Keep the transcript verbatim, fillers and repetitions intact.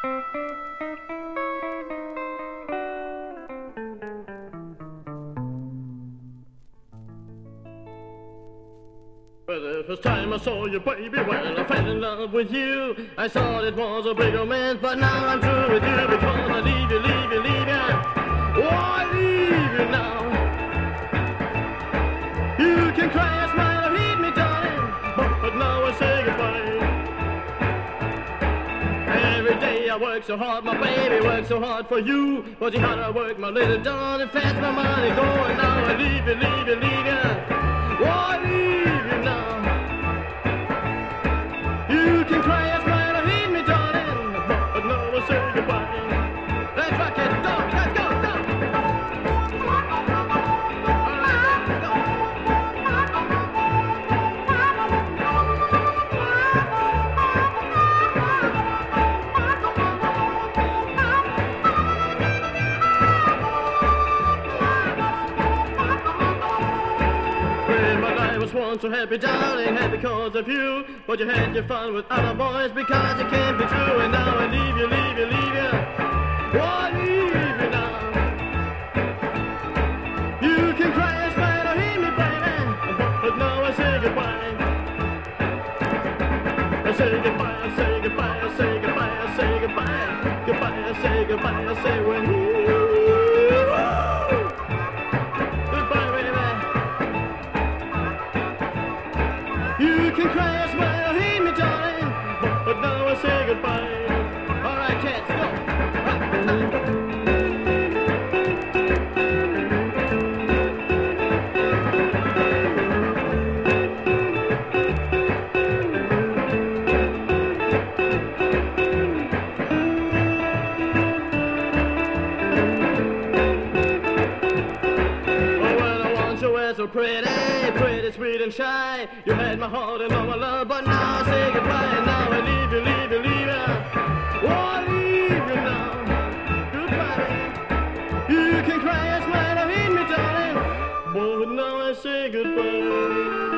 Well, the first time I saw you, baby, well, I fell in love with you. I thought it was a big romance, but now I'm through with you because I leave you, leave you, leave you. Oh, I leave you now. You can cry or smile or hate me, darling, but, but now I say goodbye. Every day I work so hard, my baby works so hard for you. But you how I work, my little darling, fast my money going. Now I leave you, leave you, leave you. Oh, I leave you now. You can cry or smile or hate me, darling, but, but now I say goodbye. Let's rock it, go, let's go, go. All right, let's go. Well, my life was once so happy, darling, happy because of you. But you had your fun with other boys because you can't be true. And now I leave you, leave you, leave you. Oh, I leave you now. You can cry and smile or hate me, baby, but, but now I say goodbye. I say goodbye, I say goodbye, I say goodbye, I say goodbye. Goodbye, I say goodbye, I say when you. Goodbye, baby. You can cry or smile or hate me, darling, but, but now I say goodbye. All right, cats, go. Oh, well, I want you were so pretty, pretty, sweet and shy. You had my heart and all my love, but now I say goodbye. And now I leave you, leave you, leave you. Oh, I leave you now. Goodbye. You can cry and smile or hate me, darling, but now I say goodbye.